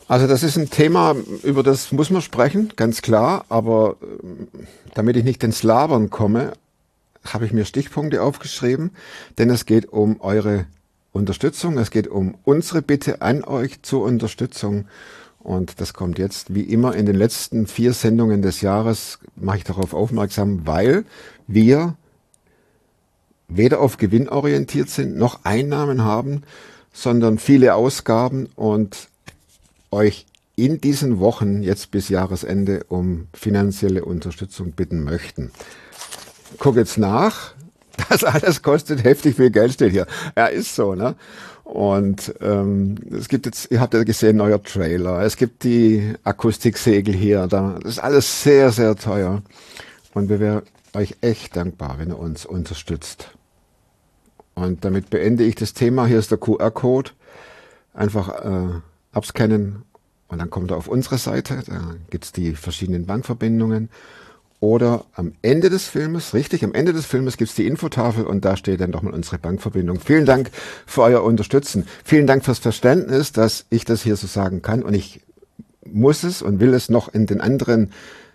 Also das ist ein Thema, über das muss man sprechen, ganz klar. Aber damit ich nicht ins Labern komme, habe ich mir Stichpunkte aufgeschrieben, denn es geht um eure Unterstützung. Es geht um unsere Bitte an euch zur Unterstützung. Und das kommt jetzt, wie immer, in den letzten 4 Sendungen des Jahres, mache ich darauf aufmerksam, weil wir weder auf Gewinn orientiert sind, noch Einnahmen haben, sondern viele Ausgaben und euch in diesen Wochen, jetzt bis Jahresende, um finanzielle Unterstützung bitten möchten. Guck jetzt nach. Das alles kostet heftig viel Geld, steht hier. Ja, ist so, ne? Und es gibt jetzt, ihr habt ja gesehen, neuer Trailer. Es gibt die Akustiksegel hier. Das ist alles sehr, sehr teuer. Und wir wären euch echt dankbar, wenn ihr uns unterstützt. Und damit beende ich das Thema. Hier ist der QR-Code. Einfach abscannen und dann kommt er auf unsere Seite. Da gibt's die verschiedenen Bankverbindungen. Oder am Ende des Filmes, richtig, am Ende des Filmes gibt's die Infotafel und da steht dann doch mal unsere Bankverbindung. Vielen Dank für euer Unterstützen. Vielen Dank fürs Verständnis, dass ich das hier so sagen kann. Und ich muss es und will es noch in den anderen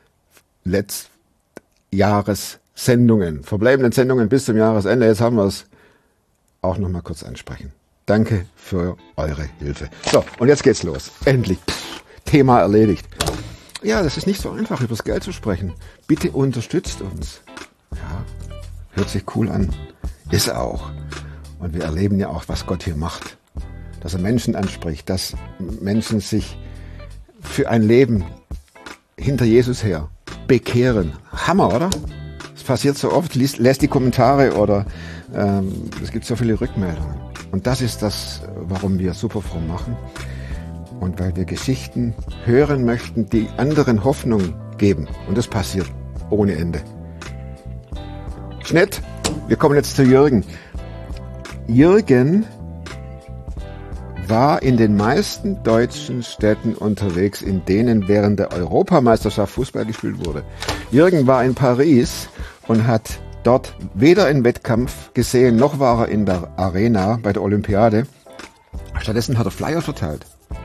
Letztjahressendungen, verbleibenden Sendungen bis zum Jahresende, jetzt haben wir es, auch noch mal kurz ansprechen. Danke für eure Hilfe. So, und jetzt geht's los. Endlich. Thema erledigt. Ja, das ist nicht so einfach, über das Geld zu sprechen. Bitte unterstützt uns. Ja, hört sich cool an. Ist er auch. Und wir erleben ja auch, was Gott hier macht. Dass er Menschen anspricht, dass Menschen sich für ein Leben hinter Jesus her bekehren. Hammer, oder? Das passiert so oft. Lest die Kommentare oder es gibt so viele Rückmeldungen. Und das ist das, warum wir Superfromm machen. Und weil wir Geschichten hören möchten, die anderen Hoffnung geben. Und das passiert ohne Ende. Schnitt. Wir kommen jetzt zu Jürgen. Jürgen war in den meisten deutschen Städten unterwegs, in denen während der Europameisterschaft Fußball gespielt wurde. Jürgen war in Paris und hat dort weder einen Wettkampf gesehen, noch war er in der Arena bei der Olympiade. Stattdessen hat er Flyer verteilt.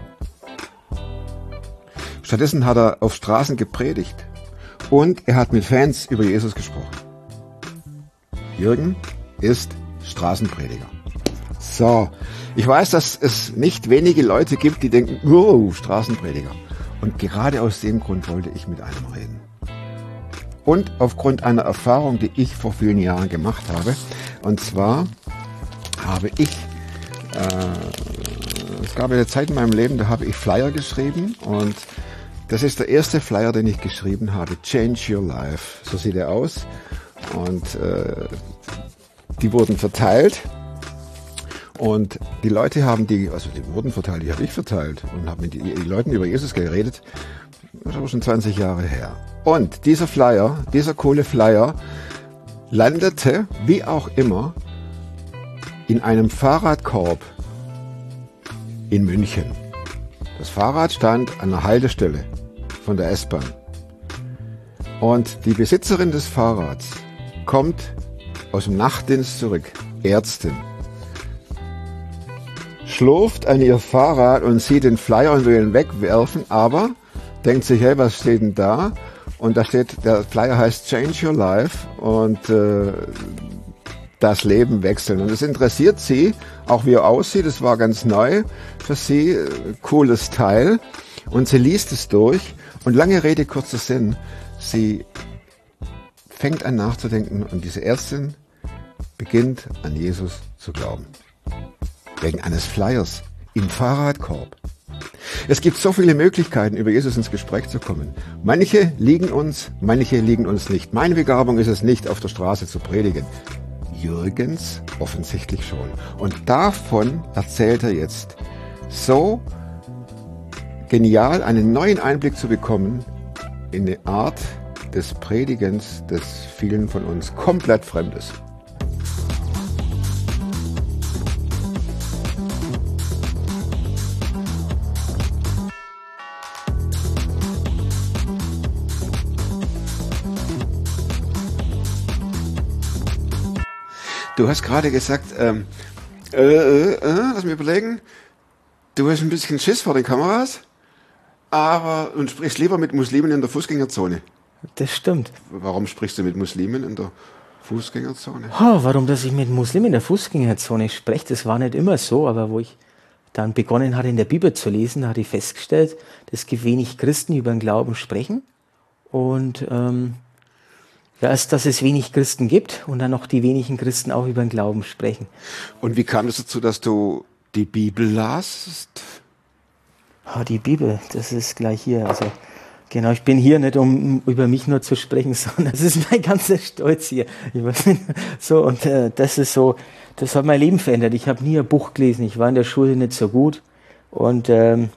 Stattdessen hat er auf Straßen gepredigt und er hat mit Fans über Jesus gesprochen. Jürgen ist Straßenprediger. So, ich weiß, dass es nicht wenige Leute gibt, die denken, oh, Straßenprediger. Und gerade aus dem Grund wollte ich mit einem reden. Und aufgrund einer Erfahrung, die ich vor vielen Jahren gemacht habe. Und zwar habe ich, es gab eine Zeit in meinem Leben, da habe ich Flyer geschrieben und das ist der erste Flyer, den ich geschrieben habe. Change Your Life. So sieht er aus. Und die wurden verteilt. Und die Leute haben die wurden verteilt, die habe ich verteilt. Und habe mit den Leuten über Jesus geredet. Das ist aber schon 20 Jahre her. Und dieser Flyer, dieser coole Flyer, landete, wie auch immer, in einem Fahrradkorb in München. Das Fahrrad stand an einer Haltestelle von der S-Bahn. Und die Besitzerin des Fahrrads kommt aus dem Nachtdienst zurück, Ärztin, schlurft an ihr Fahrrad und sieht den Flyer und will ihn wegwerfen, aber denkt sich, hey, was steht denn da? Und da steht, der Flyer heißt Change Your Life und das Leben wechseln. Und es interessiert sie, auch wie er aussieht. Es war ganz neu für sie, cooles Teil. Und sie liest es durch. Und lange Rede, kurzer Sinn. Sie fängt an nachzudenken und diese Ärztin beginnt an Jesus zu glauben. Wegen eines Flyers im Fahrradkorb. Es gibt so viele Möglichkeiten, über Jesus ins Gespräch zu kommen. Manche liegen uns nicht. Meine Begabung ist es nicht, auf der Straße zu predigen. Jürgens offensichtlich schon. Und davon erzählt er jetzt. So genial, einen neuen Einblick zu bekommen in eine Art des Predigens, das vielen von uns komplett fremd ist. Du hast gerade gesagt, lass mich überlegen, du hast ein bisschen Schiss vor den Kameras? aber und sprichst lieber mit Muslimen in der Fußgängerzone. Das stimmt. Warum sprichst du mit Muslimen in der Fußgängerzone? Warum, dass ich mit Muslimen in der Fußgängerzone spreche, das war nicht immer so, aber wo ich dann begonnen hatte, in der Bibel zu lesen, hatte ich festgestellt, es gibt wenig Christen, die über den Glauben sprechen. Und erst, dass es wenig Christen gibt und dann noch die wenigen Christen auch über den Glauben sprechen. Und wie kam es dazu, dass du die Bibel las? Die Bibel, das ist gleich hier. Also genau, ich bin hier nicht, um über mich nur zu sprechen, sondern das ist mein ganzer Stolz hier. Ich weiß nicht, so, und das ist so, das hat mein Leben verändert. Ich habe nie ein Buch gelesen, ich war in der Schule nicht so gut und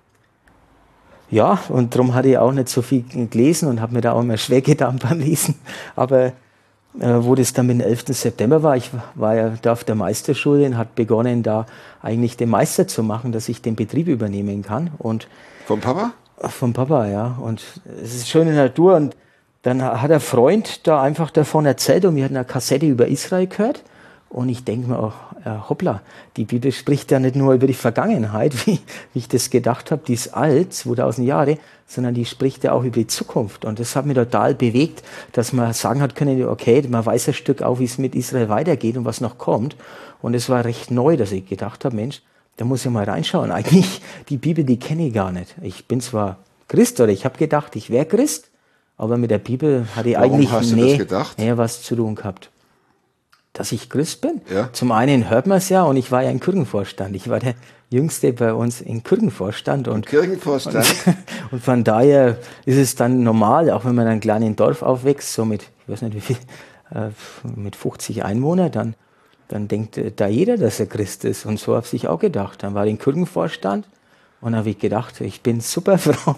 ja, und darum hatte ich auch nicht so viel gelesen und habe mir da auch immer schwer getan beim Lesen. Aber wo das dann mit dem 11. September war, ich war ja da auf der Meisterschule und hat begonnen, da eigentlich den Meister zu machen, dass ich den Betrieb übernehmen kann. Und vom Papa? Vom Papa, ja. Und es ist schöne Natur. Und dann hat ein Freund da einfach davon erzählt und wir hatten eine Kassette über Israel gehört. Und ich denke mir auch, hoppla, die Bibel spricht ja nicht nur über die Vergangenheit, wie ich das gedacht habe, die ist alt, 2000 Jahre, sondern die spricht ja auch über die Zukunft. Und das hat mich total bewegt, dass man sagen hat können, okay, man weiß ein Stück auch, wie es mit Israel weitergeht und was noch kommt. Und es war recht neu, dass ich gedacht habe, Mensch, da muss ich mal reinschauen. Eigentlich, die Bibel, die kenne ich gar nicht. Ich bin zwar Christ oder ich habe gedacht, ich wäre Christ, aber mit der Bibel hatte ich eigentlich mehr was zu tun gehabt. Dass ich Christ bin? Ja. Zum einen hört man es ja und ich war ja im Kirchenvorstand. Ich war der Jüngste bei uns im Kirchenvorstand. Und von daher ist es dann normal, auch wenn man in einem kleinen Dorf aufwächst, so mit, ich weiß nicht wie viel, mit 50 Einwohnern, dann denkt da jeder, dass er Christ ist. Und so habe ich auch gedacht. Dann war ich im Kirchenvorstand und habe ich gedacht, ich bin super Frau.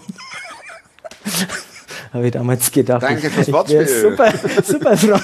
Habe ich damals gedacht, Danke fürs Wortspiel. Super Frau.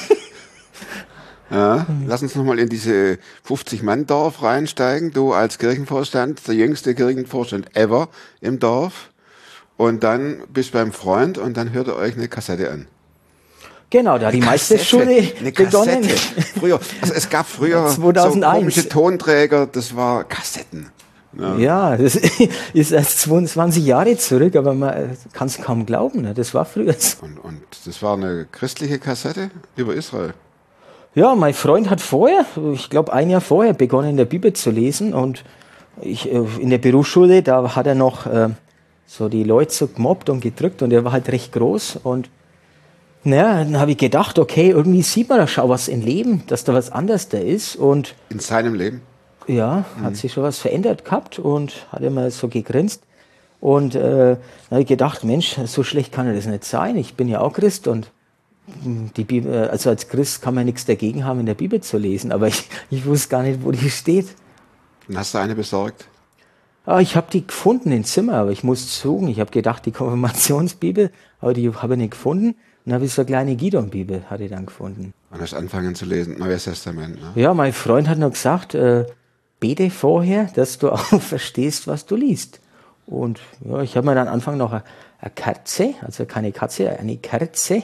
Ja, lass uns nochmal in diese 50-Mann-Dorf reinsteigen. Du als Kirchenvorstand, der jüngste Kirchenvorstand ever im Dorf. Und dann bist du beim Freund und dann hört ihr euch eine Kassette an. Genau, da die Meisterschule begonnen. Früher, also es gab früher 2001. So komische Tonträger, das war Kassetten. Ja, das ist erst 22 Jahre zurück, aber man kann es kaum glauben, ne? Das war früher so. Und das war eine christliche Kassette über Israel. Ja, mein Freund hat vorher, ich glaube ein Jahr vorher, begonnen in der Bibel zu lesen und in der Berufsschule, da hat er noch so die Leute so gemobbt und gedrückt und er war halt recht groß und naja, dann habe ich gedacht, okay, irgendwie sieht man da schon was im Leben, dass da was anderes da ist und in seinem Leben? Ja, hat sich schon was verändert gehabt und hat immer so gegrinst und dann habe ich gedacht, Mensch, so schlecht kann das nicht sein, ich bin ja auch Christ und die Bibel, also als Christ kann man nichts dagegen haben, in der Bibel zu lesen, aber ich wusste gar nicht, wo die steht. Dann hast du eine besorgt? Ich habe die gefunden im Zimmer, aber ich muss suchen. Ich habe gedacht, die Konfirmationsbibel, aber die habe ich nicht gefunden. Dann habe ich so eine kleine Gideon-Bibel, hatte ich dann gefunden. Und hast angefangen zu lesen, Neues Testament, ne? Ja, mein Freund hat noch gesagt, bete vorher, dass du auch verstehst, was du liest. Und ja, ich habe mir dann Anfang noch eine Kerze, also keine Katze, eine Kerze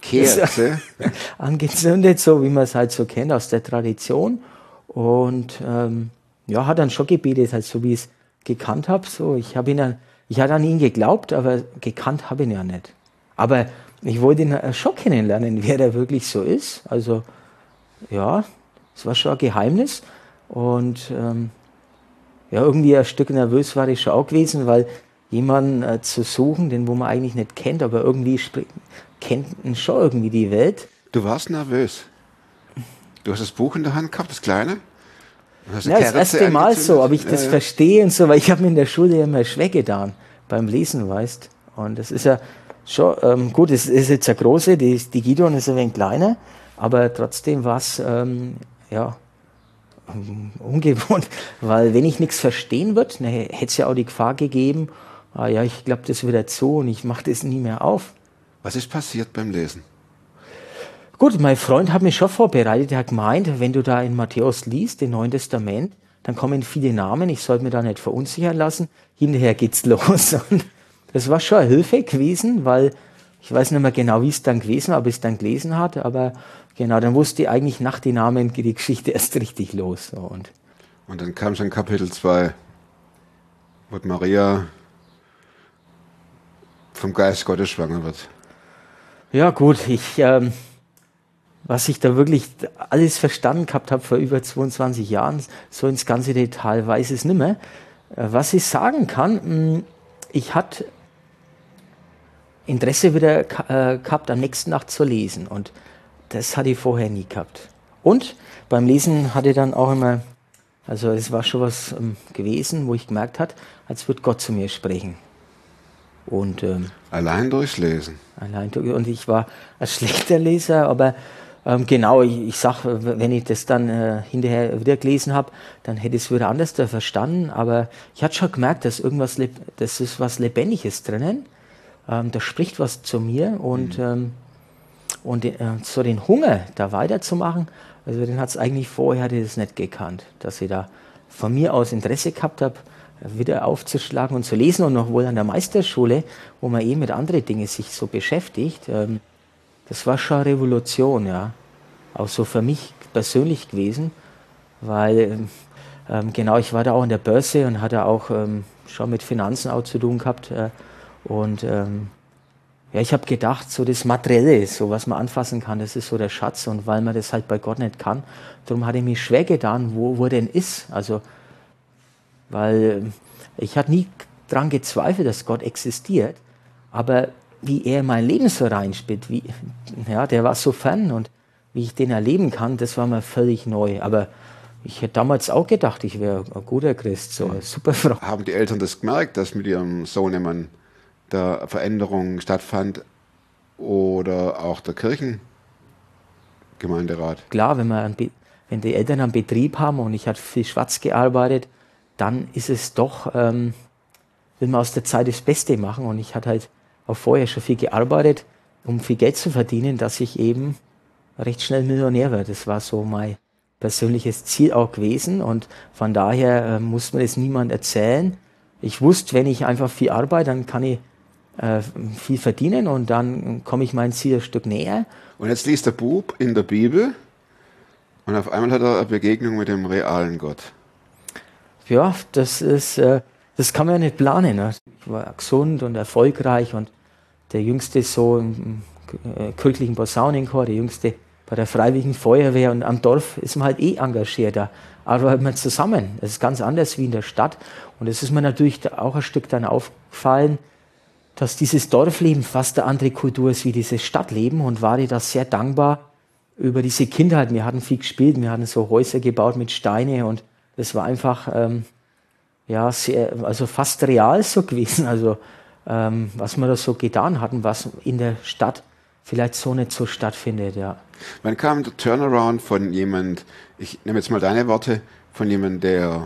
angezündet, so wie man es halt so kennt aus der Tradition. Und ja, hat dann schon gebetet, halt so wie ich es gekannt habe. So, ich hatte an ihn geglaubt, aber gekannt habe ich ihn ja nicht. Aber ich wollte ihn schon kennenlernen, wer der wirklich so ist. Also ja, es war schon ein Geheimnis. Und ja, irgendwie ein Stück nervös war ich schon auch gewesen, weil jemanden zu suchen, den wo man eigentlich nicht kennt, aber irgendwie kennt schon irgendwie die Welt. Du warst nervös. Du hast das Buch in der Hand gehabt, das kleine? Ja, das erste Mal so, ob ich das verstehe und so, weil ich habe mir in der Schule ja immer schwer getan beim Lesen, weißt. Und das ist ja schon, gut, es ist jetzt eine große, die Gideon ist ein wenig kleiner, aber trotzdem war es, ja, ungewohnt, weil wenn ich nichts verstehen würde, dann hätte es ja auch die Gefahr gegeben, ja, ich glaube, das wird dazu und ich mache das nie mehr auf. Was ist passiert beim Lesen? Gut, mein Freund hat mich schon vorbereitet. Er hat gemeint, wenn du da in Matthäus liest, im Neuen Testament, dann kommen viele Namen. Ich sollte mir da nicht verunsichern lassen. Hinterher geht's los. Und das war schon eine Hilfe gewesen, weil ich weiß nicht mehr genau, wie es dann gewesen war, ob ich es dann gelesen hat. Aber genau, dann wusste ich eigentlich nach den Namen geht die Geschichte erst richtig los. So. Und dann kam schon Kapitel 2, wo Maria vom Geist Gottes schwanger wird. Ja gut, was ich da wirklich alles verstanden gehabt habe vor über 22 Jahren, so ins ganze Detail weiß ich es nicht mehr. Was ich sagen kann, ich hatte Interesse wieder gehabt, am nächsten Nacht zu lesen. Und das hatte ich vorher nie gehabt. Und beim Lesen hatte ich dann auch immer, also es war schon was gewesen, wo ich gemerkt habe, als würde Gott zu mir sprechen. Und allein durchs Lesen. Und ich war ein schlechter Leser, aber genau, ich sage, wenn ich das dann hinterher wieder gelesen habe, dann hätte ich es wieder anders da verstanden. Aber ich hatte schon gemerkt, dass das ist was Lebendiges drinnen. Da spricht was zu mir und so den Hunger, da weiterzumachen, also den hat es eigentlich vorher, hatte ich das nicht gekannt, dass ich da von mir aus Interesse gehabt habe, wieder aufzuschlagen und zu lesen und noch wohl an der Meisterschule, wo man mit anderen Dingen sich so beschäftigt. Das war schon eine Revolution, ja. Auch so für mich persönlich gewesen, weil genau, ich war da auch an der Börse und hatte auch schon mit Finanzen auch zu tun gehabt. Ja, ich habe gedacht, so das Materielle, so was man anfassen kann, das ist so der Schatz. Und weil man das halt bei Gott nicht kann, darum hatte ich mich schwer getan, wo er denn ist. Also, weil ich hatte nie daran gezweifelt, dass Gott existiert, aber wie er in mein Leben so reinspielt, der war so fern und wie ich den erleben kann, das war mir völlig neu. Aber ich hätte damals auch gedacht, ich wäre ein guter Christ, so eine super Frau. Haben die Eltern das gemerkt, dass mit ihrem Sohnemann da Veränderung stattfand oder auch der Kirchengemeinderat? Klar, wenn die Eltern einen Betrieb haben und ich hatte viel schwarz gearbeitet, dann ist es doch, will man aus der Zeit das Beste machen. Und ich hatte halt auch vorher schon viel gearbeitet, um viel Geld zu verdienen, dass ich eben recht schnell Millionär werde. Das war so mein persönliches Ziel auch gewesen. Und von daher muss mir das niemand erzählen. Ich wusste, wenn ich einfach viel arbeite, dann kann ich viel verdienen und dann komme ich mein Ziel ein Stück näher. Und jetzt liest der Bub in der Bibel und auf einmal hat er eine Begegnung mit dem realen Gott. Ja, das kann man ja nicht planen. Ne? Ich war gesund und erfolgreich und der Jüngste so im kirchlichen Posaunenchor, der Jüngste bei der Freiwilligen Feuerwehr und am Dorf ist man halt engagiert. Da arbeitet man zusammen. Das ist ganz anders wie in der Stadt. Und es ist mir natürlich auch ein Stück dann aufgefallen, dass dieses Dorfleben fast eine andere Kultur ist wie dieses Stadtleben und war ich da sehr dankbar über diese Kindheit. Wir hatten viel gespielt, wir hatten so Häuser gebaut mit Steine und das war einfach also fast real so gewesen. Also was wir da so getan hatten, was in der Stadt vielleicht so nicht so stattfindet. Ja. Wann kam der Turnaround von jemand, ich nehme jetzt mal deine Worte, von jemand, der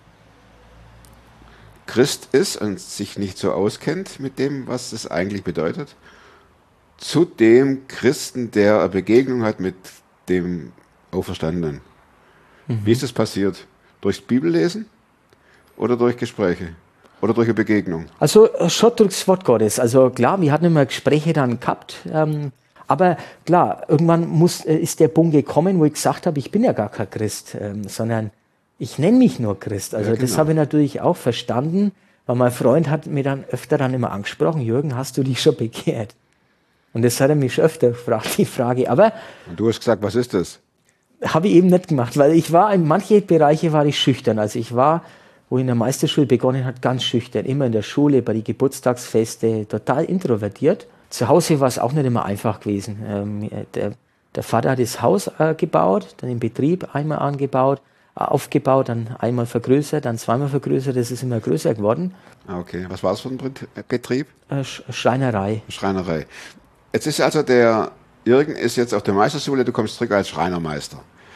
Christ ist und sich nicht so auskennt mit dem, was das eigentlich bedeutet, zu dem Christen, der eine Begegnung hat mit dem Auferstandenen. Wie ist das passiert? Durchs Bibellesen oder durch Gespräche? Oder durch eine Begegnung? Also schon durchs Wort Gottes. Also klar, wir hatten immer Gespräche dann gehabt, aber klar, irgendwann ist der Punkt gekommen, wo ich gesagt habe, ich bin ja gar kein Christ, sondern ich nenne mich nur Christ. Also ja, genau. Das habe ich natürlich auch verstanden, weil mein Freund hat mir dann öfter immer angesprochen, Jürgen, hast du dich schon bekehrt? Und das hat er mich schon öfter gefragt, die Frage. Aber und du hast gesagt, was ist das? Habe ich eben nicht gemacht, weil in manche Bereiche war ich schüchtern. Also ich war, wo ich in der Meisterschule begonnen hat, ganz schüchtern. Immer in der Schule, bei den Geburtstagsfeste, total introvertiert. Zu Hause war es auch nicht immer einfach gewesen. Der Vater hat das Haus gebaut, dann den Betrieb einmal aufgebaut, dann einmal vergrößert, dann zweimal vergrößert, das ist immer größer geworden. Okay, was war das für ein Betrieb? Schreinerei. Schreinerei. Jetzt ist also der Jürgen ist jetzt auf der Meisterschule, du kommst zurück als Schreinermeister.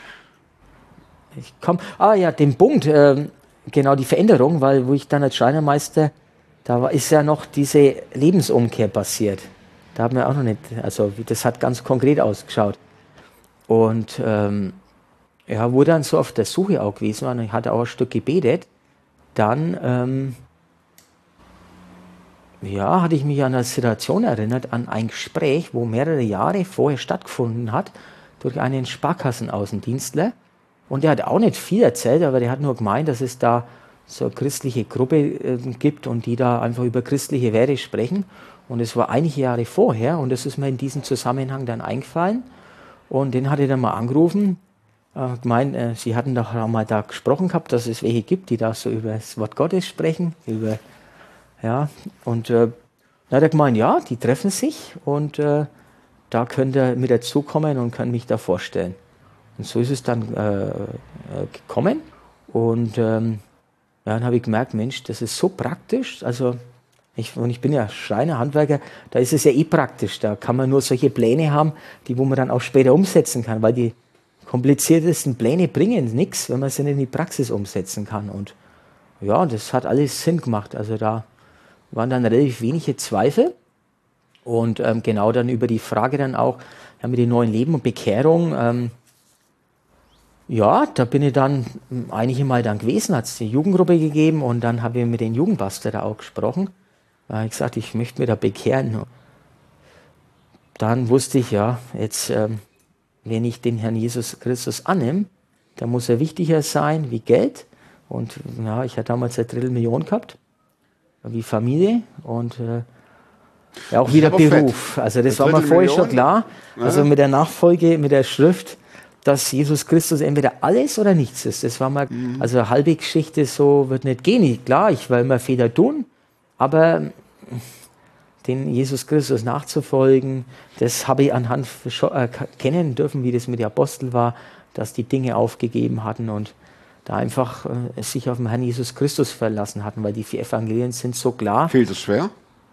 Den Punkt, genau die Veränderung, weil wo ich dann als Schreinermeister, ist ja noch diese Lebensumkehr passiert. Da haben wir auch noch nicht, also das hat ganz konkret ausgeschaut. Und wo dann so auf der Suche auch gewesen war, und ich hatte auch ein Stück gebetet, dann hatte ich mich an eine Situation erinnert, an ein Gespräch, wo mehrere Jahre vorher stattgefunden hat, durch einen Sparkassenaußendienstler. Und der hat auch nicht viel erzählt, aber der hat nur gemeint, dass es da so eine christliche Gruppe gibt und die da einfach über christliche Werte sprechen. Und es war einige Jahre vorher und das ist mir in diesem Zusammenhang dann eingefallen. Und den hatte ich dann mal angerufen. Sie hatten doch auch mal da gesprochen gehabt, dass es welche gibt, die da so über das Wort Gottes sprechen. Und dann hat er gemeint, ja, die treffen sich und da könnt ihr mit dazukommen und können mich da vorstellen. Und so ist es dann gekommen. Und dann habe ich gemerkt, Mensch, das ist so praktisch. Also ich bin ja Schreiner, Handwerker, da ist es ja praktisch. Da kann man nur solche Pläne haben, wo man dann auch später umsetzen kann, weil die kompliziertesten Pläne bringen nichts, wenn man sie nicht in die Praxis umsetzen kann. Und ja, das hat alles Sinn gemacht. Also da waren dann relativ wenige Zweifel. Und genau dann über die Frage dann auch mit dem neuen Leben und Bekehrung, da bin ich dann einige Mal dann gewesen, hat es eine Jugendgruppe gegeben und dann habe ich mit den Jugendpastor da auch gesprochen. Da habe ich gesagt, ich möchte mich da bekehren. Dann wusste ich, jetzt, wenn ich den Herrn Jesus Christus annehme, dann muss er wichtiger sein wie Geld. Und ich hatte damals 1 Million gehabt, wie Familie und auch wieder Beruf. Fett. Also das war mir vorher schon klar. Ja. Also mit der Nachfolge, mit der Schrift, dass Jesus Christus entweder alles oder nichts ist. Das war mal, also eine halbe Geschichte so wird nicht gehen. Klar, ich will immer Fehler tun, aber den Jesus Christus nachzufolgen, das habe ich anhand kennen dürfen, wie das mit den Aposteln war, dass die Dinge aufgegeben hatten und da einfach sich auf den Herrn Jesus Christus verlassen hatten, weil die 4 Evangelien sind so klar. Fiel das schwer?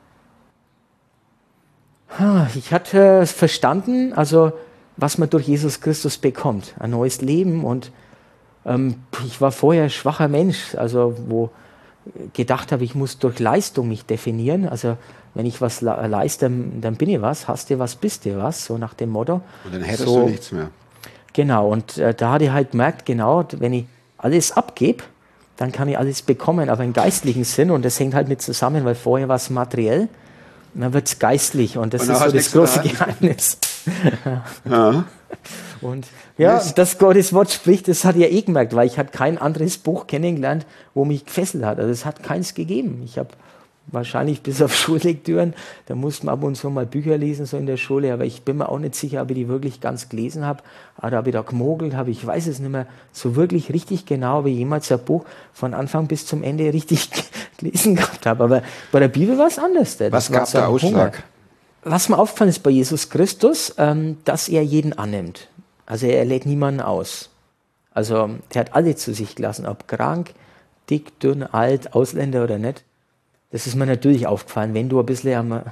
Ich hatte verstanden, also was man durch Jesus Christus bekommt, ein neues Leben und ich war vorher ein schwacher Mensch, also wo gedacht habe, ich muss durch Leistung mich definieren, also wenn ich was leiste, dann bin ich was, hast du was, bist du was, so nach dem Motto. Und dann hättest du nichts mehr. Genau, und da hatte ich halt gemerkt, genau, wenn ich alles abgebe, dann kann ich alles bekommen, aber im geistlichen Sinn und das hängt halt mit zusammen, weil vorher war es materiell, und dann wird es geistlich und das ist so das große Geheimnis. Ja. Und dass Gottes Wort spricht, das hat ich gemerkt, weil ich habe kein anderes Buch kennengelernt, wo mich gefesselt hat. Also es hat keins gegeben. Ich habe wahrscheinlich bis auf Schullektüren, da musste man ab und zu mal Bücher lesen, so in der Schule, aber ich bin mir auch nicht sicher, ob ich die wirklich ganz gelesen habe. Oder habe ich da gemogelt, ich weiß es nicht mehr so wirklich richtig genau, ob ich jemals ein Buch von Anfang bis zum Ende richtig gelesen gehabt habe. Aber bei der Bibel war es anders. Was gab der Ausschlag? Was mir aufgefallen ist bei Jesus Christus, dass er jeden annimmt. Also er lädt niemanden aus. Also er hat alle zu sich gelassen, ob krank, dick, dünn, alt, Ausländer oder nicht. Das ist mir natürlich aufgefallen, wenn du ein bisschen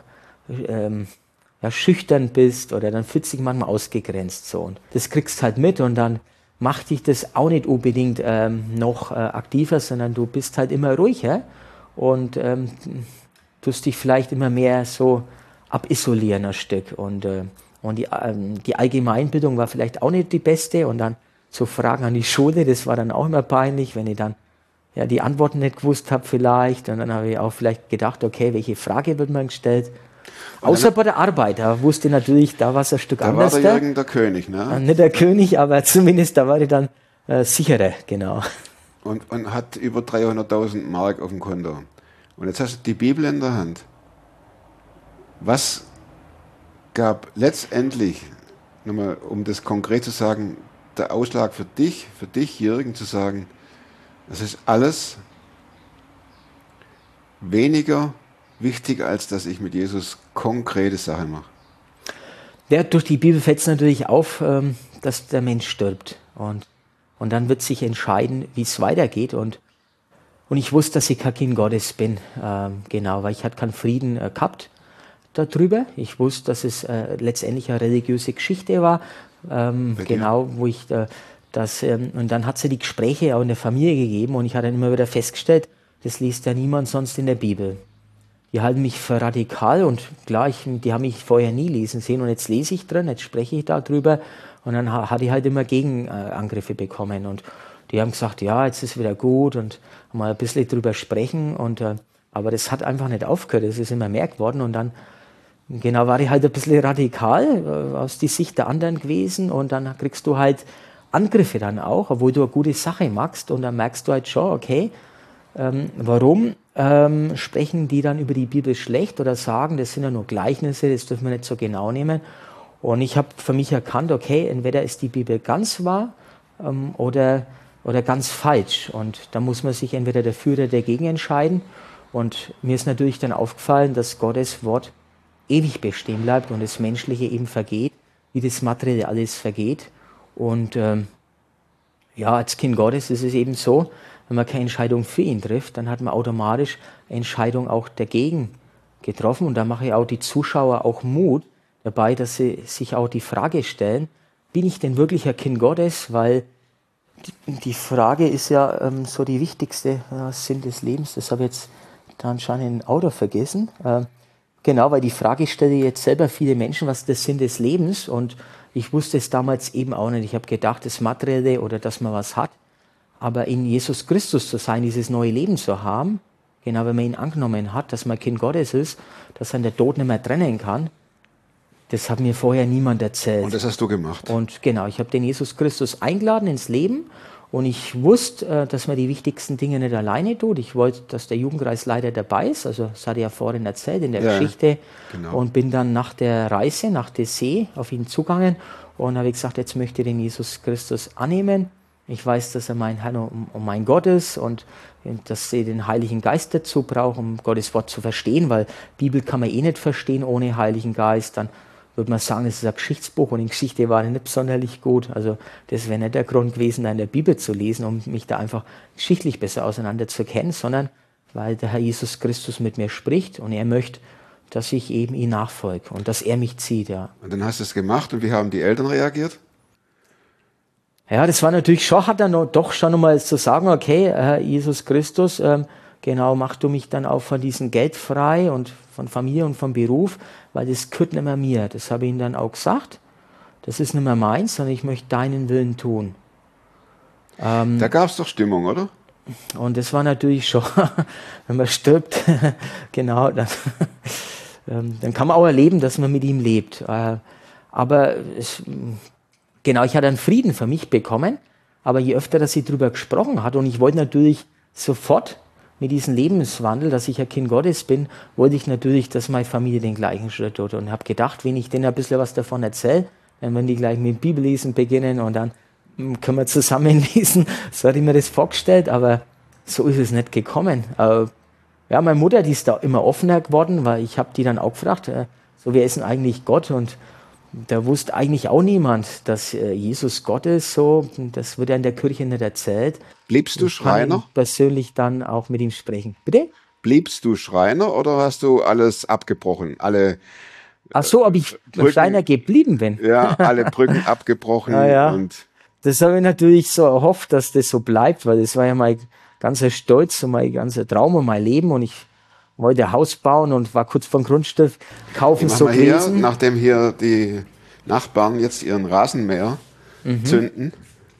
schüchtern bist oder dann fühlst du dich manchmal ausgegrenzt. So. Und das kriegst halt mit und dann macht dich das auch nicht unbedingt noch aktiver, sondern du bist halt immer ruhiger und tust dich vielleicht immer mehr so abisolieren ein Stück. Und die Allgemeinbildung war vielleicht auch nicht die beste und dann so Fragen an die Schule, das war dann auch immer peinlich, wenn ich dann die Antworten nicht gewusst habe vielleicht. Und dann habe ich auch vielleicht gedacht, okay, welche Frage wird man gestellt? Außer bei der Arbeit, da wusste ich natürlich, da war es ein Stück anders. Da war der Jürgen der König, ne? Nicht der König, aber zumindest da war ich dann sicherer, genau. Und hat über 300.000 Mark auf dem Konto. Und jetzt hast du die Bibel in der Hand. Was gab letztendlich, nochmal, um das konkret zu sagen, der Ausschlag für dich, Jürgen, zu sagen, das ist alles weniger wichtig, als dass ich mit Jesus konkrete Sachen mache? Ja, durch die Bibel fällt es natürlich auf, dass der Mensch stirbt. Und dann wird sich entscheiden, wie es weitergeht. Und ich wusste, dass ich kein Kind Gottes bin, genau, weil ich hatte keinen Frieden gehabt darüber. Ich wusste, dass es letztendlich eine religiöse Geschichte war, genau, wo ich und dann hat es ja die Gespräche auch in der Familie gegeben und ich hatte dann immer wieder festgestellt, das liest ja niemand sonst in der Bibel. Die halten mich für radikal und klar, die haben mich vorher nie lesen sehen und jetzt lese ich drin, jetzt spreche ich darüber und dann hatte ich halt immer Gegenangriffe bekommen und die haben gesagt, ja, jetzt ist wieder gut und mal ein bisschen drüber sprechen aber das hat einfach nicht aufgehört, es ist immer mehr geworden und dann genau war ich halt ein bisschen radikal aus die Sicht der anderen gewesen und dann kriegst du halt Angriffe dann auch, obwohl du eine gute Sache machst und dann merkst du halt schon, okay, Warum sprechen die dann über die Bibel schlecht oder sagen, das sind ja nur Gleichnisse, das dürfen wir nicht so genau nehmen. Und ich habe für mich erkannt, okay, entweder ist die Bibel ganz wahr oder ganz falsch. Und da muss man sich entweder dafür oder dagegen entscheiden. Und mir ist natürlich dann aufgefallen, dass Gottes Wort ewig bestehen bleibt und das Menschliche eben vergeht, wie das Materielle alles vergeht. Und ja, als Kind Gottes ist es eben so, wenn man keine Entscheidung für ihn trifft, dann hat man automatisch eine Entscheidung auch dagegen getroffen. Und da mache ich auch die Zuschauer auch Mut dabei, dass sie sich auch die Frage stellen, bin ich denn wirklich ein Kind Gottes? Weil die Frage ist ja so die wichtigste Sinn des Lebens. Das habe ich jetzt da anscheinend in Auto vergessen. Genau, weil die Frage stelle jetzt selber viele Menschen, was ist der Sinn des Lebens? Und ich wusste es damals eben auch nicht. Ich habe gedacht, das Materielle oder dass man was hat. Aber in Jesus Christus zu sein, dieses neue Leben zu haben, genau, wenn man ihn angenommen hat, dass man Kind Gottes ist, dass man der Tod nicht mehr trennen kann, das hat mir vorher niemand erzählt. Und das hast du gemacht. Und genau, ich habe den Jesus Christus eingeladen ins Leben und ich wusste, dass man die wichtigsten Dinge nicht alleine tut. Ich wollte, dass der Jugendkreisleiter dabei ist, also das hat er ja vorhin erzählt in der Geschichte. Genau. Und bin dann nach der Reise, nach Dessé, auf ihn zugegangen und habe gesagt, jetzt möchte ich den Jesus Christus annehmen. Ich weiß, dass er mein Herr und mein Gott ist und dass ich den Heiligen Geist dazu brauche, um Gottes Wort zu verstehen, weil Bibel kann man eh nicht verstehen ohne Heiligen Geist. Dann würde man sagen, es ist ein Geschichtsbuch und in Geschichte war er nicht sonderlich gut. Also das wäre nicht der Grund gewesen, da in der Bibel zu lesen, um mich da einfach geschichtlich besser auseinander zu kennen, sondern weil der Herr Jesus Christus mit mir spricht und er möchte, dass ich eben ihm nachfolge und dass er mich zieht. Ja. Und dann hast du es gemacht und wie haben die Eltern reagiert? Ja, das war natürlich schon, hat er doch schon einmal zu sagen, okay, Herr Jesus Christus, genau, mach du mich dann auch von diesem Geld frei und von Familie und vom Beruf, weil das gehört nicht mehr mir. Das habe ich ihm dann auch gesagt. Das ist nicht mehr meins, sondern ich möchte deinen Willen tun. Da gab es doch Stimmung, oder? Und das war natürlich schon, wenn man stirbt, genau, dann kann man auch erleben, dass man mit ihm lebt. Aber genau, ich hatte einen Frieden für mich bekommen, aber je öfter, dass sie darüber gesprochen hat und ich wollte natürlich sofort mit diesem Lebenswandel, dass ich ein Kind Gottes bin, wollte ich natürlich, dass meine Familie den gleichen Schritt tut und habe gedacht, wenn ich denen ein bisschen was davon erzähle, dann werden die gleich mit Bibellesen beginnen und dann können wir zusammen lesen. So hatte ich mir das vorgestellt, aber so ist es nicht gekommen. Ja, meine Mutter, die ist da immer offener geworden, weil ich habe die dann auch gefragt, so wer ist denn eigentlich Gott? Und da wusste eigentlich auch niemand, dass Jesus Gott ist. So, das wird ja in der Kirche nicht erzählt. Bliebst du Schreiner? Ich kann persönlich dann auch mit ihm sprechen. Bitte? Bliebst du Schreiner oder hast du alles abgebrochen? Ach so, ob ich Schreiner geblieben bin? Ja, alle Brücken abgebrochen. Ja. Und das habe ich natürlich so erhofft, dass das so bleibt, weil das war ja mein ganzer Stolz und mein ganzer Traum und mein Leben und ich wollte ein Haus bauen und war kurz vom Grundstück kaufen so gewesen. Nachdem hier die Nachbarn jetzt ihren Rasenmäher zünden.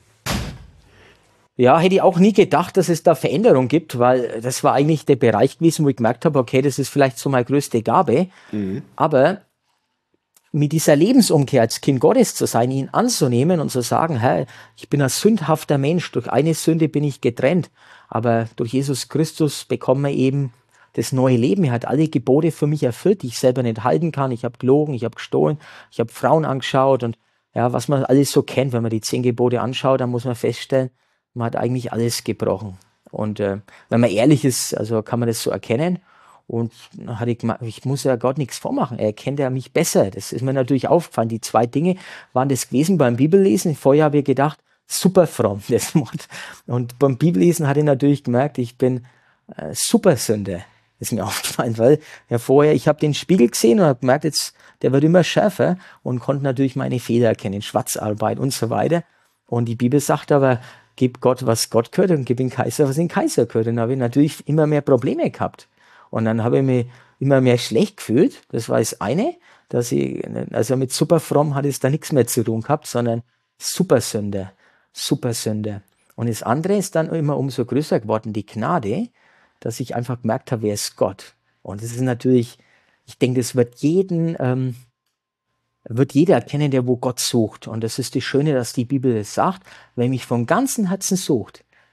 Ja, hätte ich auch nie gedacht, dass es da Veränderung gibt, weil das war eigentlich der Bereich gewesen, wo ich gemerkt habe, okay, das ist vielleicht so meine größte Gabe. Aber mit dieser Lebensumkehr als Kind Gottes zu sein, ihn anzunehmen und zu sagen, hey, ich bin ein sündhafter Mensch, durch eine Sünde bin ich getrennt, aber durch Jesus Christus bekommen wir eben das neue Leben. Er hat alle Gebote für mich erfüllt, die ich selber nicht halten kann. Ich habe gelogen, ich habe gestohlen, ich habe Frauen angeschaut und ja, was man alles so kennt, wenn man die 10 Gebote anschaut, dann muss man feststellen, man hat eigentlich alles gebrochen. Und wenn man ehrlich ist, also kann man das so erkennen. Und dann hatte ich gemeint, ich muss ja Gott nichts vormachen. Er kennt ja mich besser. Das ist mir natürlich aufgefallen. Die 2 Dinge waren das gewesen beim Bibellesen. Vorher habe ich gedacht, super fromm, das Wort. Und beim Bibellesen hatte ich natürlich gemerkt, ich bin super Sünder. Ist mir aufgefallen, weil ja vorher, ich habe den Spiegel gesehen und habe gemerkt, jetzt, der wird immer schärfer und konnte natürlich meine Fehler erkennen, Schwarzarbeit und so weiter. Und die Bibel sagt aber, gib Gott, was Gott gehört und gib ihm Kaiser, was ihm Kaiser gehört. Und dann habe ich natürlich immer mehr Probleme gehabt. Und dann habe ich mich immer mehr schlecht gefühlt. Das war das eine, dass ich, also mit super fromm hat es da nichts mehr zu tun gehabt, sondern Supersünder. Und das andere ist dann immer umso größer geworden, die Gnade, dass ich einfach gemerkt habe, wer ist Gott. Und das ist natürlich, ich denke, das wird jeder erkennen, der wo Gott sucht. Und das ist das Schöne, dass die Bibel das sagt, wer mich von ganzem Herzen sucht,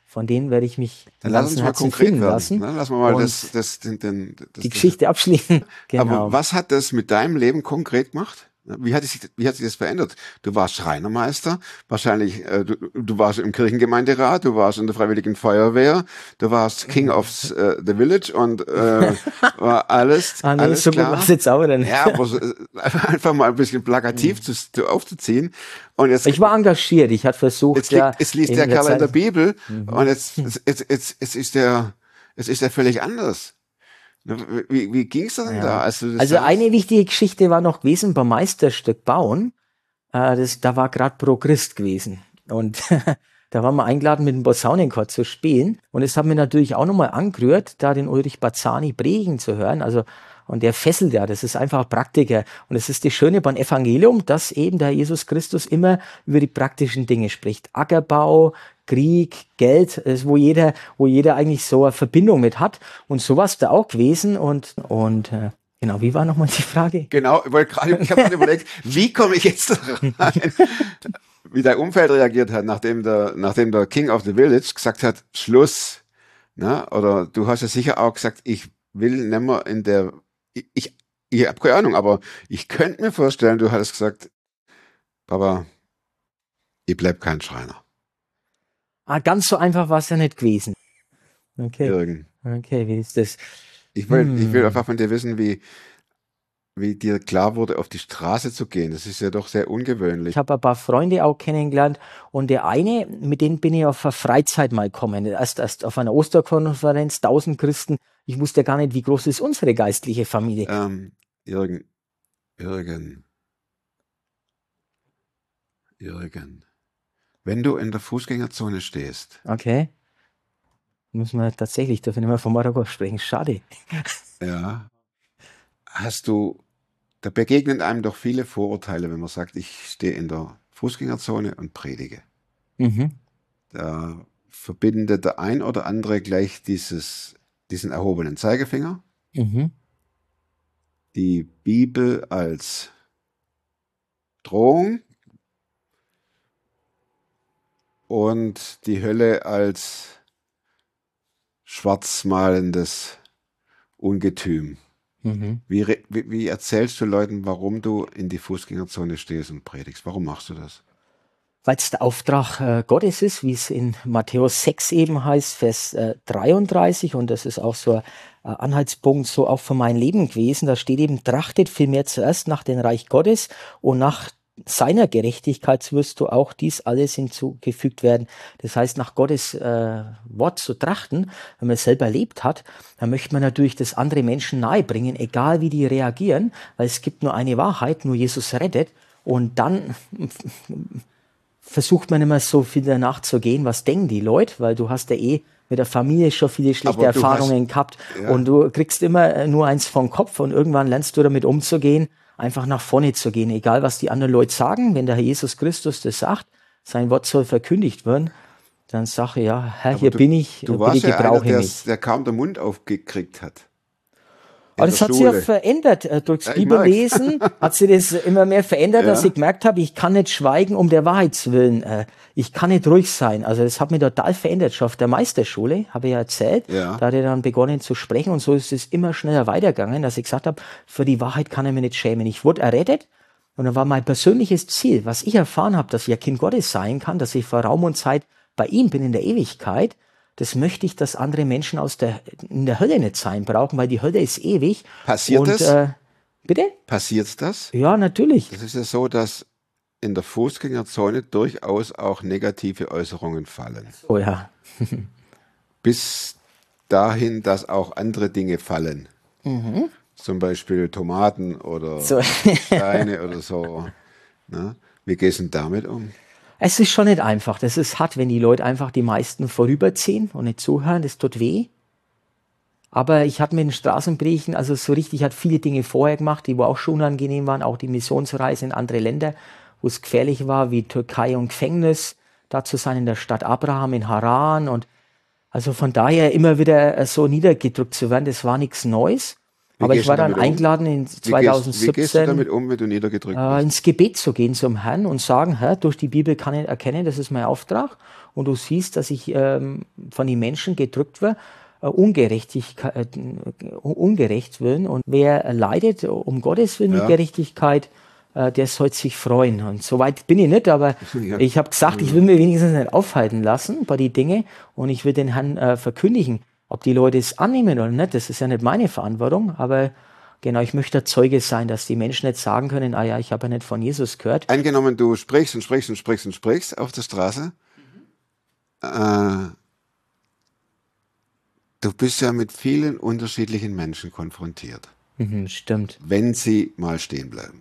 von denen werde ich mich Dann lass uns mal konkret werden. Ne? Lass mal die Geschichte abschließen. Genau. Aber was hat das mit deinem Leben konkret gemacht? Wie hat sich das verändert? Du warst Schreinermeister, wahrscheinlich, du warst im Kirchengemeinderat, du warst in der Freiwilligen Feuerwehr, du warst King of the Village und war alles, nee, alles so klar. Gut war's jetzt aber dann. Ja, aber einfach mal ein bisschen plakativ aufzuziehen. Und jetzt, ich war engagiert, ich hatte versucht, jetzt liest der Kerl in der Bibel und jetzt ist der völlig anders. Wie ging's denn da? Also eine wichtige Geschichte war noch gewesen beim Meisterstück bauen. Da war gerade Pro Christ gewesen. Und da waren wir eingeladen, mit dem Posaunenchor zu spielen. Und es hat mir natürlich auch nochmal angerührt, da den Ulrich Bazzani predigen zu hören. Und der fesselt ja, das ist einfach Praktiker. Und es ist das Schöne beim Evangelium, dass eben der Jesus Christus immer über die praktischen Dinge spricht. Ackerbau, Krieg, Geld, wo jeder eigentlich so eine Verbindung mit hat. Und so war es da auch gewesen. Und genau, wie war nochmal die Frage? Genau, ich habe gerade überlegt, wie komme ich jetzt da rein? Wie dein Umfeld reagiert hat, nachdem der King of the Village gesagt hat, Schluss. Na? Oder du hast ja sicher auch gesagt, ich will nicht mehr ich habe keine Ahnung, aber ich könnte mir vorstellen, du hattest gesagt, Papa, ich bleib kein Schreiner. Ganz so einfach war es ja nicht gewesen. Okay. Jürgen. Okay, wie ist das? Ich will einfach von dir wissen, wie dir klar wurde, auf die Straße zu gehen. Das ist ja doch sehr ungewöhnlich. Ich habe ein paar Freunde auch kennengelernt und der eine, mit dem bin ich auf eine Freizeit mal gekommen. Erst auf einer Osterkonferenz, 1000 Christen. Ich wusste gar nicht, wie groß ist unsere geistliche Familie. Jürgen. Wenn du in der Fußgängerzone stehst. Okay. Müssen wir tatsächlich, dürfen wir nicht mehr von Marokko sprechen. Schade. Ja. Da begegnen einem doch viele Vorurteile, wenn man sagt, ich stehe in der Fußgängerzone und predige. Mhm. Da verbindet der ein oder andere gleich diesen erhobenen Zeigefinger, die Bibel als Drohung und die Hölle als schwarzmalendes Ungetüm. Wie erzählst du Leuten, warum du in die Fußgängerzone stehst und predigst? Warum machst du das? Weil es der Auftrag Gottes ist, wie es in Matthäus 6 eben heißt, Vers 33. Und das ist auch so ein Anhaltspunkt so auch für mein Leben gewesen. Da steht eben, trachtet vielmehr zuerst nach dem Reich Gottes und nach seiner Gerechtigkeit, so wirst du auch dies alles hinzugefügt werden. Das heißt, nach Gottes Wort zu trachten, wenn man es selber erlebt hat, dann möchte man natürlich das andere Menschen nahebringen, egal wie die reagieren, weil es gibt nur eine Wahrheit, nur Jesus rettet. Und dann versucht man immer so viel danach zu gehen, was denken die Leute, weil du hast ja mit der Familie schon viele schlechte Erfahrungen gehabt und du kriegst immer nur eins vom Kopf und irgendwann lernst du damit umzugehen, einfach nach vorne zu gehen, egal was die anderen Leute sagen. Wenn der Herr Jesus Christus das sagt, sein Wort soll verkündigt werden, dann sage ich, ja, Herr, hier bin ich, du warst ja einer, der kaum den Mund aufgekriegt hat. Aber das hat sich ja verändert. Durchs Bibellesen hat sich das immer mehr verändert, dass ich gemerkt habe, ich kann nicht schweigen um der Wahrheitswillen. Ich kann nicht ruhig sein. Also das hat mich total verändert. Schon auf der Meisterschule, habe ich ja erzählt, da hat er dann begonnen zu sprechen und so ist es immer schneller weitergegangen, dass ich gesagt habe, für die Wahrheit kann er mich nicht schämen. Ich wurde errettet und dann war mein persönliches Ziel, was ich erfahren habe, dass ich ein Kind Gottes sein kann, dass ich vor Raum und Zeit bei ihm bin in der Ewigkeit. Das möchte ich, dass andere Menschen in der Hölle nicht sein brauchen, weil die Hölle ist ewig. Passiert das? Bitte? Passiert das? Ja, natürlich. Es ist ja so, dass in der Fußgängerzone durchaus auch negative Äußerungen fallen. Oh ja. Bis dahin, dass auch andere Dinge fallen. Zum Beispiel Tomaten oder Steine oder so. Na? Wie gehst du denn damit um? Es ist schon nicht einfach. Das ist hart, wenn die Leute einfach die meisten vorüberziehen und nicht zuhören. Das tut weh. Aber ich hatte mit den Straßenpredigten, also so richtig, hat viele Dinge vorher gemacht, die wo auch schon unangenehm waren. Auch die Missionsreise in andere Länder, wo es gefährlich war, wie Türkei und Gefängnis. Da zu sein in der Stadt Abraham in Haran. Und also von daher immer wieder so niedergedrückt zu werden, das war nichts Neues. Aber ich war dann eingeladen in 2017. Wie gehst du damit um, wenn du niedergedrückt bist? Ins Gebet zu gehen zum Herrn und sagen, Herr, durch die Bibel kann ich erkennen, das ist mein Auftrag. Und du siehst, dass ich von den Menschen gedrückt werde, ungerecht willen. Und wer leidet um Gottes Willen mit Gerechtigkeit, der soll sich freuen. Und so weit bin ich nicht, aber ich habe gesagt, ich will mir wenigstens nicht aufhalten lassen bei die Dinge und ich will den Herrn verkündigen. Ob die Leute es annehmen oder nicht, das ist ja nicht meine Verantwortung, aber genau, ich möchte Zeuge sein, dass die Menschen nicht sagen können, ah ja, ich habe ja nicht von Jesus gehört. Angenommen, du sprichst und sprichst und sprichst und sprichst auf der Straße. Du bist ja mit vielen unterschiedlichen Menschen konfrontiert. Stimmt. Wenn sie mal stehen bleiben.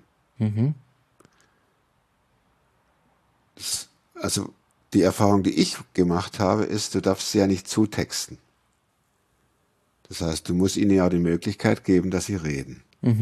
Also die Erfahrung, die ich gemacht habe, ist, du darfst sie ja nicht zutexten. Das heißt, du musst ihnen ja die Möglichkeit geben, dass sie reden.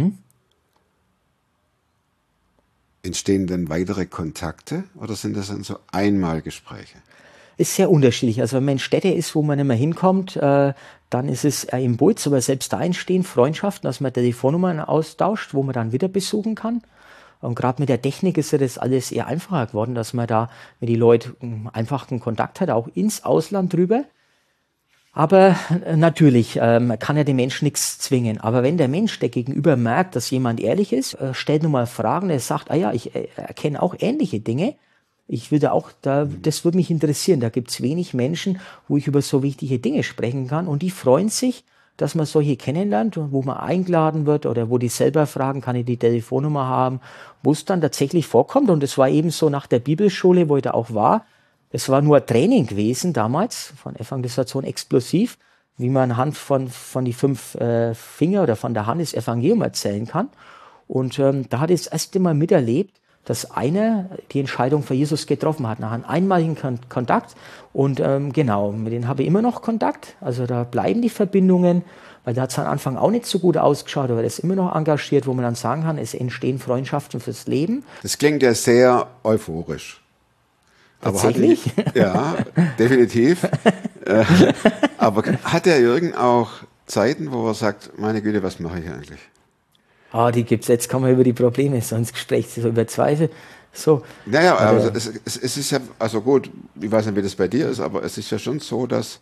Entstehen denn weitere Kontakte oder sind das dann so Einmalgespräche? Ist sehr unterschiedlich. Also wenn man in Städte ist, wo man nicht mehr hinkommt, dann ist es ein Impuls, aber selbst da entstehen Freundschaften, dass man Telefonnummern austauscht, wo man dann wieder besuchen kann. Und gerade mit der Technik ist ja das alles eher einfacher geworden, dass man da mit den Leuten einfach einen Kontakt hat, auch ins Ausland drüber. Aber natürlich, man kann ja den Menschen nichts zwingen. Aber wenn der Mensch, der Gegenüber merkt, dass jemand ehrlich ist, stellt nur mal Fragen, er sagt, ah ja, ich erkenne auch ähnliche Dinge. Ich will das würde mich interessieren. Da gibt es wenig Menschen, wo ich über so wichtige Dinge sprechen kann. Und die freuen sich, dass man solche kennenlernt, wo man eingeladen wird oder wo die selber fragen, kann ich die Telefonnummer haben, wo es dann tatsächlich vorkommt. Und es war eben so nach der Bibelschule, wo ich da auch war. Es war nur Training gewesen damals von Evangelisation explosiv, wie man anhand von die 5 Finger oder von der Hand das Evangelium erzählen kann. Und da hatte ich das erste Mal miterlebt, dass einer die Entscheidung für Jesus getroffen hat, nach einem einmaligen Kontakt. Und genau, mit denen habe ich immer noch Kontakt. Also da bleiben die Verbindungen, weil da hat es am Anfang auch nicht so gut ausgeschaut, aber er ist immer noch engagiert, wo man dann sagen kann, es entstehen Freundschaften fürs Leben. Das klingt ja sehr euphorisch. Tatsächlich? Ja, definitiv. Aber hat der Jürgen auch Zeiten, wo er sagt, meine Güte, was mache ich eigentlich? Die gibt's. Jetzt kann man über die Probleme so ins Gespräch, so über Zweifel. So. Naja, aber es ist ja, also gut, ich weiß nicht, wie das bei dir ist, aber es ist ja schon so, dass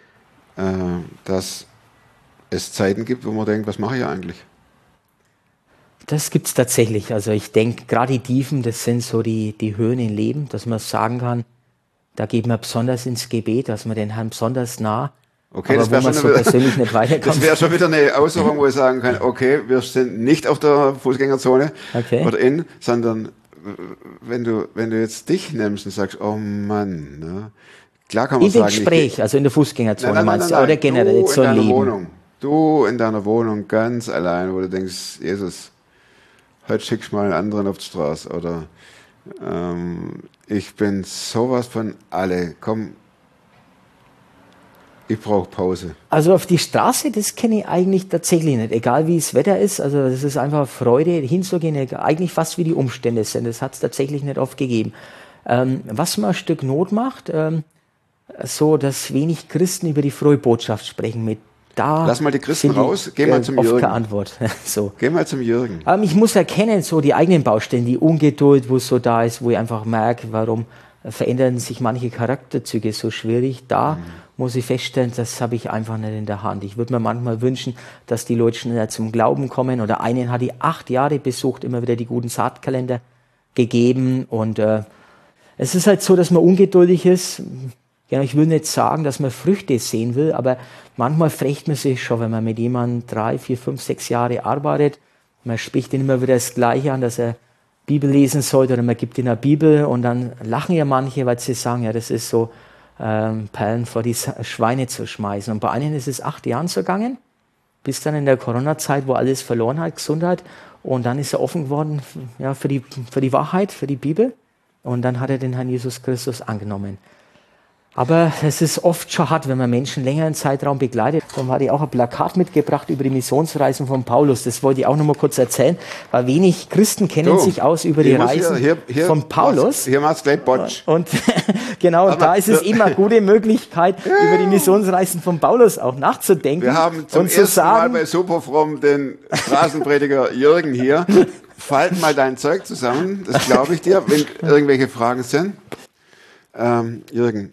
es Zeiten gibt, wo man denkt, was mache ich eigentlich? Das gibt's tatsächlich. Also ich denke, gerade die Tiefen, das sind so die Höhen im Leben, dass man sagen kann, da geht man besonders ins Gebet, dass man den Herrn besonders nah. Okay, aber das wäre so persönlich nicht weiterkommt. Das wäre schon wieder eine Aussage, wo ich sagen kann, okay, wir sind nicht auf der Fußgängerzone oder sondern wenn du jetzt dich nimmst und sagst, oh Mann, ne? Klar kann man sagen. In dem Gespräch, also in der Fußgängerzone meinst du, oder generell jetzt so ein Leben? Du in deiner Wohnung ganz allein, wo du denkst, Jesus, heute schickst du mal einen anderen auf die Straße oder ich bin sowas von alle, komm, ich brauche Pause. Also auf die Straße, das kenne ich eigentlich tatsächlich nicht, egal wie das Wetter ist, also das ist einfach Freude hinzugehen, eigentlich fast wie die Umstände sind, das hat es tatsächlich nicht oft gegeben. Was mir ein Stück Not macht, so, dass wenig Christen über die frohe Botschaft sprechen mit. Lass mal die Christen raus, geh mal zum Jürgen. Keine Antwort. So. Geh mal zum Jürgen. Ich muss erkennen, so die eigenen Baustellen, die Ungeduld, wo es so da ist, wo ich einfach merke, warum verändern sich manche Charakterzüge so schwierig. Da muss ich feststellen, das habe ich einfach nicht in der Hand. Ich würde mir manchmal wünschen, dass die Leute schneller zum Glauben kommen. Oder einen hat die 8 Jahre besucht, immer wieder die guten Saatkalender gegeben. Und es ist halt so, dass man ungeduldig ist. Ja, ich will nicht sagen, dass man Früchte sehen will, aber manchmal frecht man sich schon, wenn man mit jemandem 3, 4, 5, 6 Jahre arbeitet. Man spricht ihn immer wieder das Gleiche an, dass er Bibel lesen sollte oder man gibt ihm eine Bibel und dann lachen ja manche, weil sie sagen, ja, das ist so Perlen vor die Schweine zu schmeißen. Und bei einem ist es 8 Jahren so gegangen, bis dann in der Corona-Zeit, wo alles verloren hat, Gesundheit, und dann ist er offen geworden ja, für die Wahrheit, für die Bibel und dann hat er den Herrn Jesus Christus angenommen. Aber es ist oft schon hart, wenn man Menschen länger einen Zeitraum begleitet. Darum hatte ich auch ein Plakat mitgebracht über die Missionsreisen von Paulus. Das wollte ich auch noch mal kurz erzählen, weil wenig Christen kennen sich aus über die Reisen von Paulus. Hier macht's gleich Botsch. Und genau, und da ist es immer eine gute Möglichkeit, über die Missionsreisen von Paulus auch nachzudenken. Wir haben zum ersten Mal bei Superfromm den Straßenprediger Jürgen hier. Falt mal dein Zeug zusammen, das glaube ich dir, wenn irgendwelche Fragen sind. Jürgen,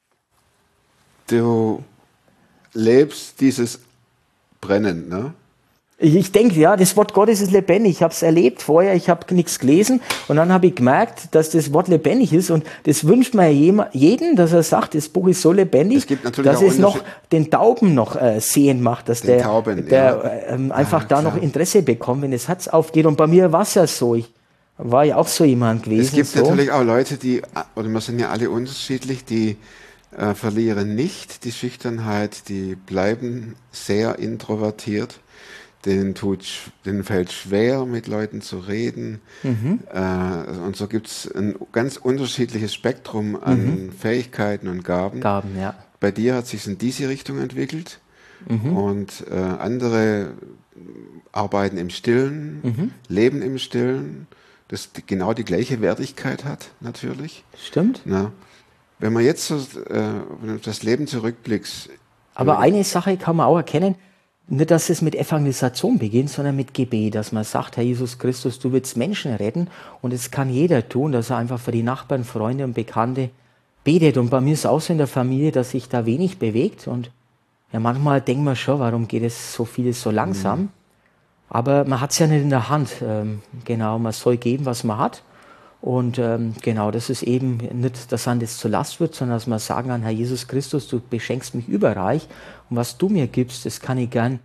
du lebst dieses Brennen, ne? Ich denke, ja, das Wort Gottes ist lebendig. Ich habe es erlebt vorher, ich habe nichts gelesen und dann habe ich gemerkt, dass das Wort lebendig ist und das wünscht man ja jedem, dass er sagt, das Buch ist so lebendig, dass es noch den Tauben noch sehend macht, dass der einfach da noch Interesse bekommt, wenn das Herz aufgeht. Und bei mir war es ja so, ich war ja auch so jemand gewesen. Es gibt natürlich auch Leute, oder wir sind ja alle unterschiedlich, die verlieren nicht die Schüchternheit, die bleiben sehr introvertiert. Denen fällt schwer, mit Leuten zu reden. Und so gibt es ein ganz unterschiedliches Spektrum an Fähigkeiten und Gaben. Ja. Bei dir hat sich in diese Richtung entwickelt. Und andere arbeiten im Stillen, leben im Stillen, das genau die gleiche Wertigkeit hat, natürlich. Stimmt. Na, wenn man jetzt so, wenn du das Leben zurückblickst. Aber eine Sache kann man auch erkennen, nicht, dass es mit Evangelisation beginnt, sondern mit Gebet, dass man sagt, Herr Jesus Christus, du willst Menschen retten und es kann jeder tun, dass er einfach für die Nachbarn, Freunde und Bekannte betet. Und bei mir ist es auch so in der Familie, dass sich da wenig bewegt und ja, manchmal denkt man schon, warum geht es so vieles so langsam? Aber man hat es ja nicht in der Hand. Genau, man soll geben, was man hat. Und genau, das ist eben nicht, dass einem das zur Last wird, sondern dass man sagen kann, Herr Jesus Christus, du beschenkst mich überreich und was du mir gibst, das kann ich gern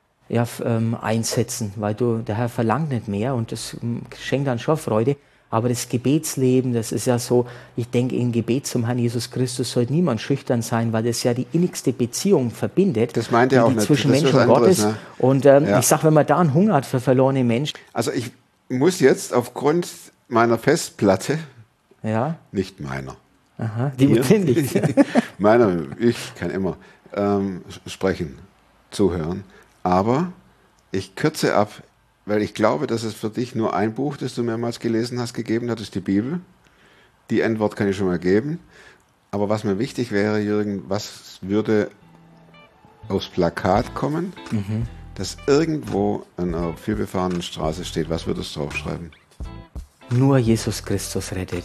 einsetzen, weil der Herr verlangt nicht mehr und das schenkt dann schon Freude. Aber das Gebetsleben, das ist ja so, ich denke, im Gebet zum Herrn Jesus Christus sollte niemand schüchtern sein, weil das ja die innigste Beziehung verbindet. Das meint er auch nicht. Zwischen Mensch und Gott ist. Ne? Und ich sage, wenn man da einen Hunger hat für verlorene Menschen. Also ich muss jetzt aufgrund meiner Festplatte, nicht meiner. Aha, die nicht. Meiner, ich kann immer sprechen, zuhören, aber ich kürze ab, weil ich glaube, dass es für dich nur ein Buch, das du mehrmals gelesen hast, gegeben hat, ist die Bibel. Die Antwort kann ich schon mal geben. Aber was mir wichtig wäre, Jürgen, was würde aufs Plakat kommen, das irgendwo an einer vielbefahrenen Straße steht? Was würdest du draufschreiben? Nur Jesus Christus rettet.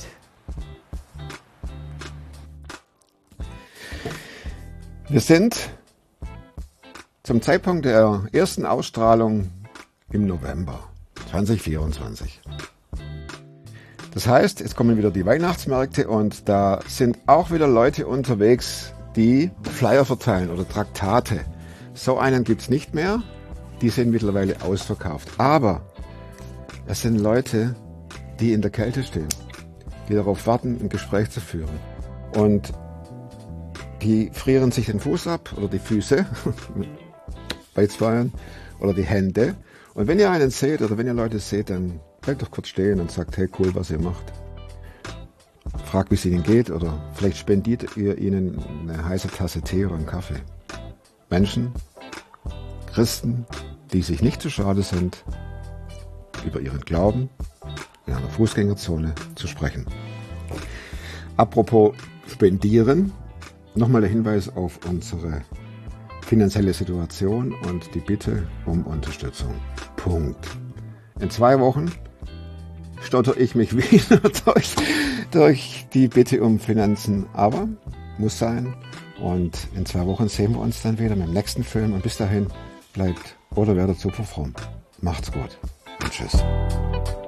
Wir sind zum Zeitpunkt der ersten Ausstrahlung im November 2024. Das heißt, jetzt kommen wieder die Weihnachtsmärkte und da sind auch wieder Leute unterwegs, die Flyer verteilen oder Traktate. So einen gibt es nicht mehr, die sind mittlerweile ausverkauft. Aber es sind Leute, die in der Kälte stehen, die darauf warten, ein Gespräch zu führen. Und die frieren sich den Fuß ab oder die Füße bei zweien oder die Hände. Und wenn ihr einen seht oder wenn ihr Leute seht, dann bleibt doch kurz stehen und sagt, hey, cool, was ihr macht. Fragt, wie es ihnen geht oder vielleicht spendiert ihr ihnen eine heiße Tasse Tee oder einen Kaffee. Menschen, Christen, die sich nicht zu schade sind, über ihren Glauben in einer Fußgängerzone zu sprechen. Apropos Spendieren, nochmal der Hinweis auf unsere finanzielle Situation und die Bitte um Unterstützung. Punkt. In 2 Wochen stotter ich mich wieder durch die Bitte um Finanzen, aber muss sein. Und in 2 Wochen sehen wir uns dann wieder mit dem nächsten Film und bis dahin bleibt oder werdet super fromm. Macht's gut und tschüss.